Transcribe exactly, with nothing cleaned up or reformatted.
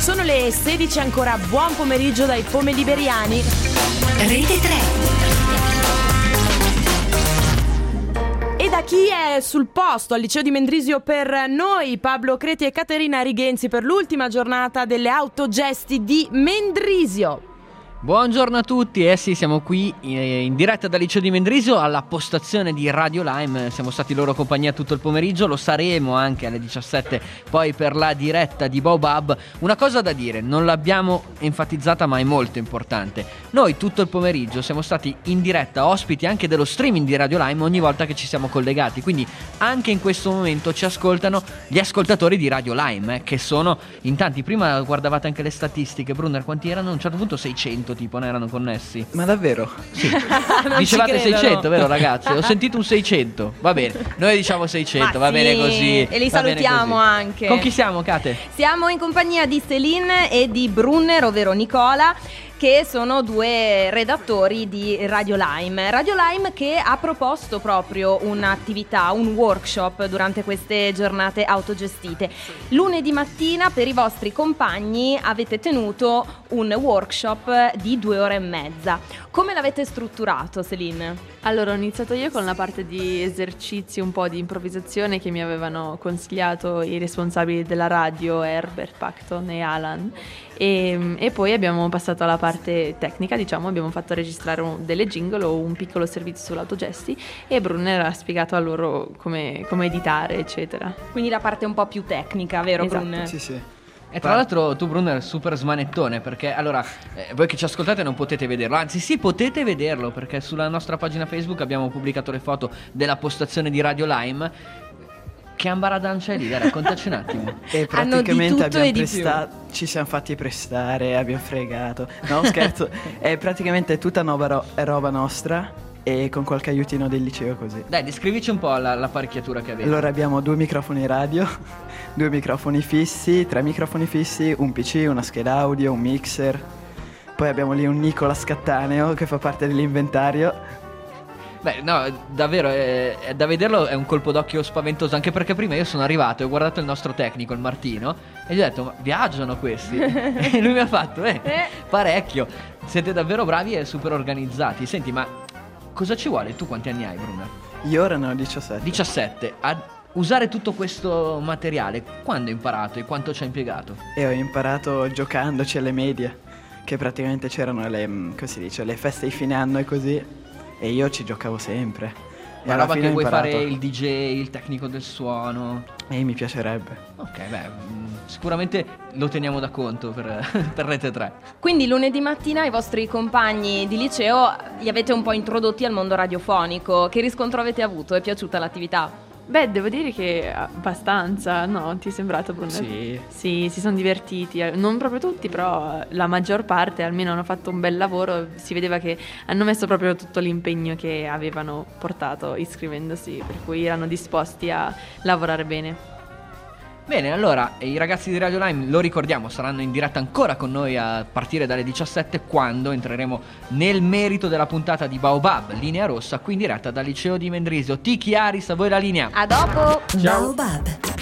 Sono le sedici ancora, buon pomeriggio dai pomeliberiani. Rete tre. E da chi è sul posto al liceo di Mendrisio per noi, Pablo Creti e Caterina Righenzi per l'ultima giornata delle autogesti di Mendrisio. Buongiorno a tutti, eh sì, siamo qui in diretta dal liceo di Mendrisio alla postazione di Radio Lime. Siamo stati loro compagnia tutto il pomeriggio, lo saremo anche alle diciassette poi per la diretta di Baobab. Una cosa da dire, non l'abbiamo enfatizzata ma è molto importante: noi tutto il pomeriggio siamo stati in diretta, ospiti anche dello streaming di Radio Lime ogni volta che ci siamo collegati, quindi anche in questo momento ci ascoltano gli ascoltatori di Radio Lime, eh, che sono in tanti. Prima guardavate anche le statistiche, Brunner, quanti erano? A un certo punto seicento tipo ne erano connessi. Ma davvero? Sì. Dicevate seicento, vero ragazzi? Ho sentito un seicento. Va bene, noi diciamo seicento, Ma va sì, bene così. e li va bene salutiamo così. anche. Con chi siamo, Kate? Siamo in compagnia di Céline e di Brunner, ovvero Nicola, che sono due redattori di Radio Lime. Radio Lime che ha proposto proprio un'attività, un workshop durante queste giornate autogestite. Lunedì mattina per i vostri compagni avete tenuto un workshop di due ore e mezza. Come l'avete strutturato, Céline? Allora, ho iniziato io con la parte di esercizi, un po' di improvvisazione che mi avevano consigliato i responsabili della radio, Herbert Pacton e Alan. E, e poi abbiamo passato alla parte tecnica, diciamo, abbiamo fatto registrare un, delle jingle o un piccolo servizio sull'autogesti e Brunner ha spiegato a loro come, come editare, eccetera. Quindi la parte un po' più tecnica, vero, Esatto. Brunner? Sì, sì. E tra l'altro tu, Brunner, super smanettone, perché allora eh, voi che ci ascoltate non potete vederlo, anzi sì, potete vederlo, perché sulla nostra pagina Facebook abbiamo pubblicato le foto della postazione di Radio Lime. Che ambaradan c'è lì? Dai, raccontaci un attimo. E Hanno di praticamente tutto e abbiamo di prestato, ci siamo fatti prestare, abbiamo fregato. No, scherzo, è praticamente tutta nuova ro- roba nostra e con qualche aiutino del liceo così. Dai, descrivici un po' la, l'apparecchiatura che avete. Allora abbiamo due microfoni radio, due microfoni fissi, tre microfoni fissi, un P C, una scheda audio, un mixer. Poi abbiamo lì un Nicola Scattaneo che fa parte dell'inventario. Beh, no, davvero, è, è da vederlo è un colpo d'occhio spaventoso, anche perché prima io sono arrivato e ho guardato il nostro tecnico, il Martino, e gli ho detto, ma viaggiano questi? E lui mi ha fatto, eh, parecchio. Siete davvero bravi e super organizzati. Senti, ma cosa ci vuole? Tu quanti anni hai, Bruna? Io ora ne ho diciassette. diciassette. A usare tutto questo materiale, quando hai imparato e quanto ci hai impiegato? E ho imparato giocandoci alle medie, che praticamente c'erano le, come si dice, le feste di fine anno e così. E io ci giocavo sempre. Ma roba che vuoi fare il D J, il tecnico del suono? E mi piacerebbe. Ok, beh, sicuramente lo teniamo da conto per, per Rete tre. Quindi lunedì mattina i vostri compagni di liceo li avete un po' introdotti al mondo radiofonico. Che riscontro avete avuto? È piaciuta l'attività? Beh, devo dire che abbastanza, no? Ti è sembrato, Brunner? Sì. Sì, si sono divertiti, non proprio tutti, però la maggior parte almeno hanno fatto un bel lavoro, si vedeva che hanno messo proprio tutto l'impegno che avevano portato iscrivendosi, per cui erano disposti a lavorare bene. Bene, allora i ragazzi di Radio Lime, lo ricordiamo, saranno in diretta ancora con noi a partire dalle diciassette, quando entreremo nel merito della puntata di Baobab, linea rossa, qui in diretta dal liceo di Mendrisio. Tiki Aris, a voi la linea. A dopo! Baobab.